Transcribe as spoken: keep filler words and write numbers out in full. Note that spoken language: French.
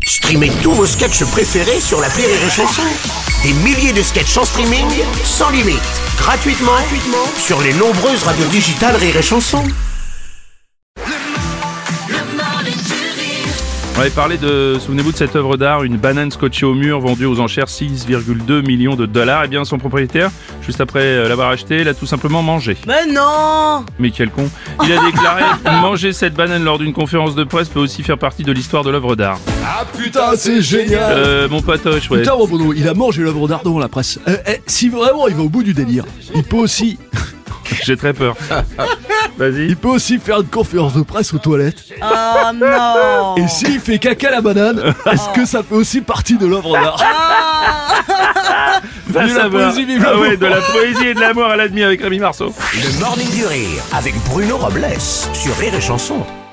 Streamez tous vos sketchs préférés sur l'appli Rire et Chanson. Des milliers de sketchs en streaming, sans limite, gratuitement, gratuitement sur les nombreuses radios digitales Rire et Chanson. On avait parlé de, souvenez-vous de cette œuvre d'art, une banane scotchée au mur vendue aux enchères six virgule deux millions de dollars. Eh bien, son propriétaire, juste après l'avoir acheté, l'a tout simplement mangé. Mais non! Mais quel con. Il a déclaré « Manger cette banane lors d'une conférence de presse peut aussi faire partie de l'histoire de l'œuvre d'art. » Ah putain, c'est génial! Euh, mon patoche, ouais. Putain, mon Bono, il a mangé l'œuvre d'art devant la presse. Euh, eh, si vraiment il va au bout du délire, il peut aussi... J'ai très peur. Vas-y. Il peut aussi faire une conférence de presse aux toilettes. Oh non! Et s'il fait caca la banane, est-ce que ça fait aussi partie de l'œuvre d'art? Va De la savoir. poésie, vive Ah l'amour. ouais, de la poésie et de l'amour à la demi avec Rémi Marceau. Le Morning du Rire avec Bruno Robles sur Rire et Chanson.